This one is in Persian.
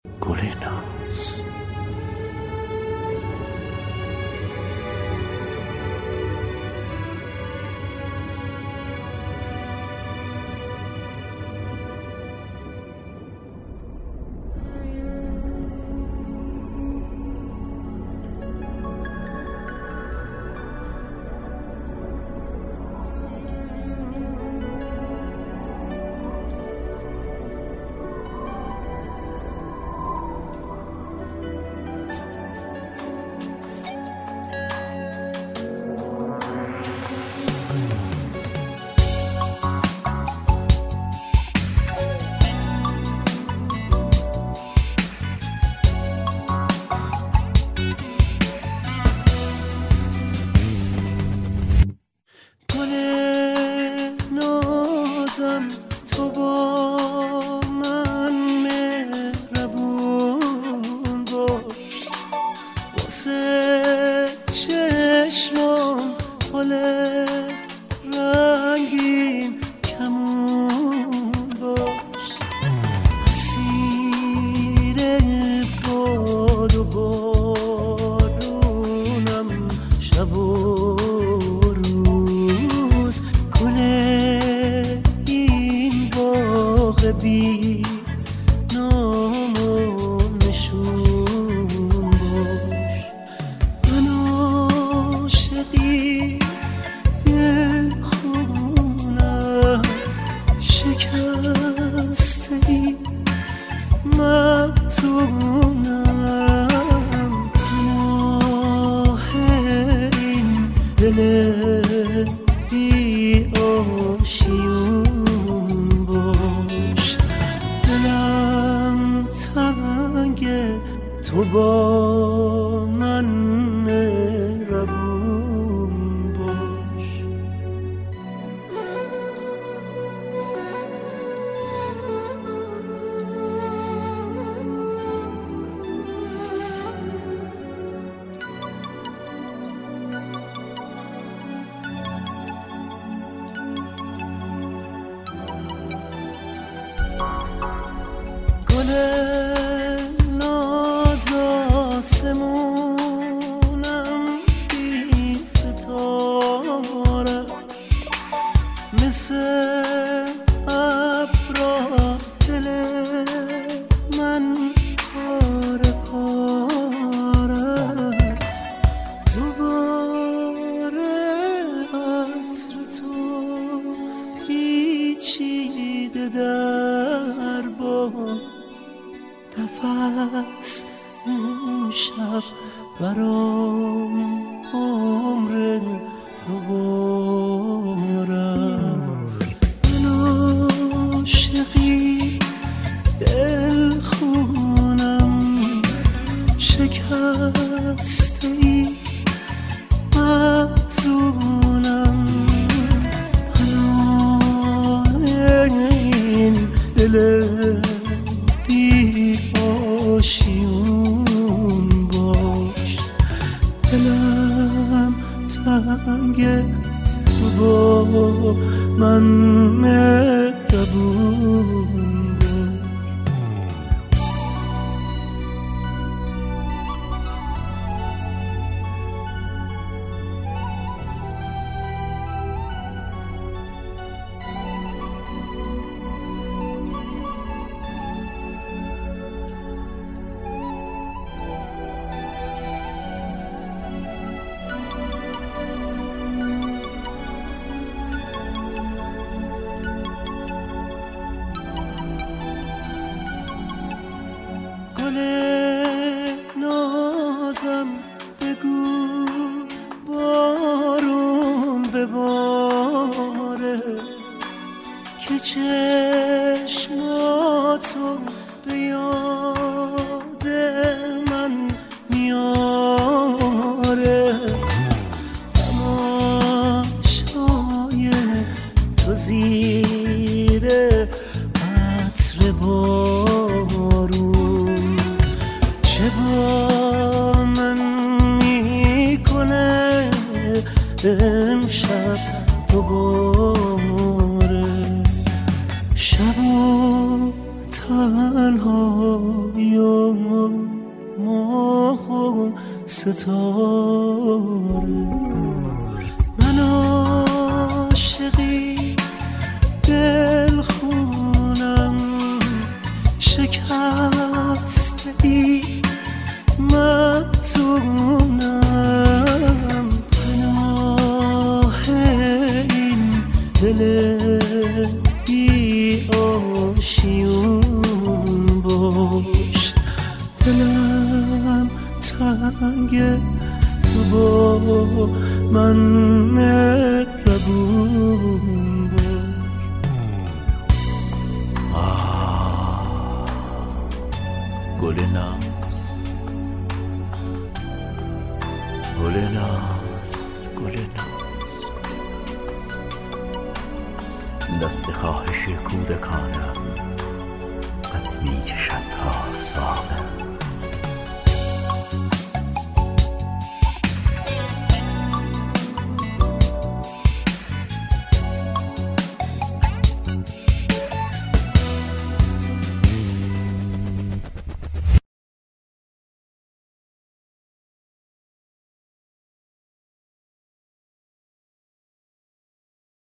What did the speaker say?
گل ناز. تو با من مهربون باش، واسه چشمام حال رنگین کمون باش، اسیر باد و بارونم شب و روز، گل بی نام و نشون باش. من عاشقی دل خونم، شکسته‌ای مظلومم، گناه این دل بی آشیون تو با من مهربون باش. گل آسمونم بی ستاره، مثل ابرا دل من پاره پاره است، دوباره عطر تو پیچیده در باد، نفس امشب برام عمر دوباره است. من عاشقی دل خونم، شکسته‌ای مظلومم، این دل بی آشیون باش، دلم تنگه تو با من مهربون گل نازم بگو بارون بباره، که چشماتو به یاد من میاره، تماشای تو زیر عطر بارون چه با من میکنه امشب دوباره، شب و تنهایی ستاره. من عاشقی دل خونم شکسته ای مفتونم، پناه این دل بی آشیون باش. دلم تنگه با من مهربون باش. گل ناز، گل ناز، گل ناز، دست خواهش کودکانم قد می کشد تا سال